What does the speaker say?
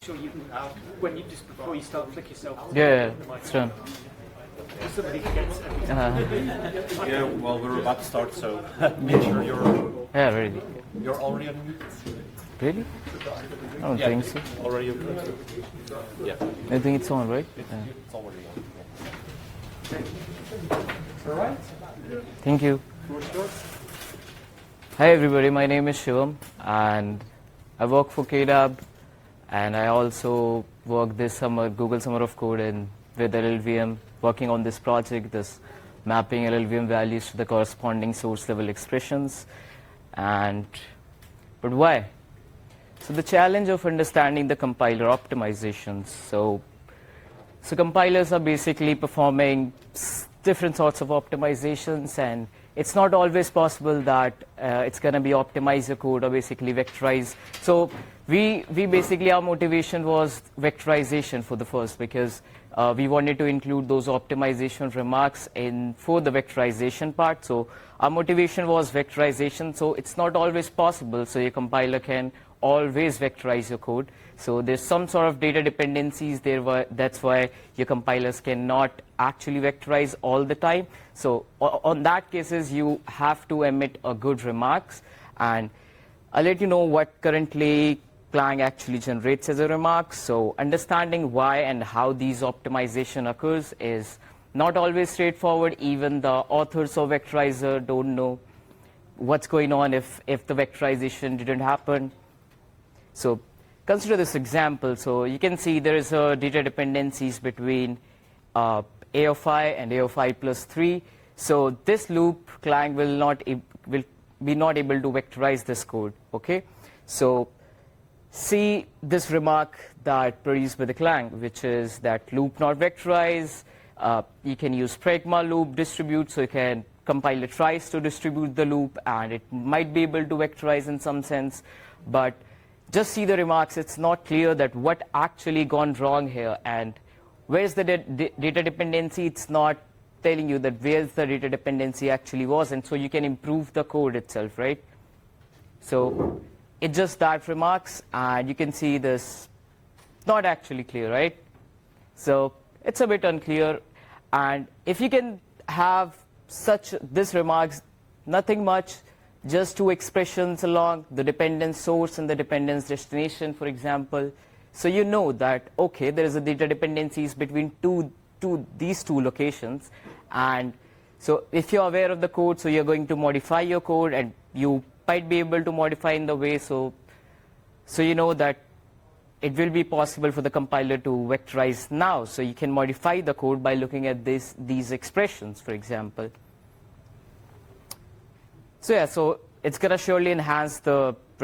sure you when you just before you start flick yourself. Yeah, it's done. Somebody gets Yeah, well, we're about to start, so make sure Yeah, really. you're already on mute. Really? I don't think so. Already on mute. Yeah, I think it's on, right? Yeah. it's already on. all right. Thank you. Hi everybody, my name is Shivam and I work for KDAB and I also work this summer, Google Summer of Code with LLVM, working on this project, this mapping LLVM values to the corresponding source level expressions. But why? So the challenge of understanding the compiler optimizations. So compilers are basically performing different sorts of optimizations, and it's not always possible that it's going to be optimize your code or basically vectorize. So we basically, our motivation was vectorization for the first, because we wanted to include those optimization remarks for the vectorization part. So our motivation was vectorization. So it's not always possible. So your compiler can always vectorize your code. So there's some sort of data dependencies there. That's why your compilers cannot actually vectorize all the time. So on that cases, you have to emit a good remarks. And I'll let you know what currently Clang actually generates as a remark. So understanding why and how these optimization occurs is not always straightforward. Even the authors of vectorizer don't know what's going on if the vectorization didn't happen. So consider this example. So you can see there is a data dependencies between a of I and a of I plus 3. So this loop, Clang will be not able to vectorize this code. Okay. So see this remark that produced by the Clang, which is that loop not vectorize. You can use pragma loop distribute, so you can compiler tries to distribute the loop, and it might be able to vectorize in some sense, but just see the remarks. It's not clear that what actually gone wrong here, and where's the data dependency. It's not telling you that where's the data dependency actually was, and so you can improve the code itself, right? So it's just that remarks, and you can see this not actually clear, right? So it's a bit unclear, and if you can have this remarks, nothing much, just two expressions along the dependence source and the dependence destination, for example. So you know that, okay, there is a data dependencies between these two locations. And so if you're aware of the code, so you're going to modify your code, and you might be able to modify in the way so you know that it will be possible for the compiler to vectorize now. So you can modify the code by looking at these expressions, for example. So yeah, so it's going to surely enhance the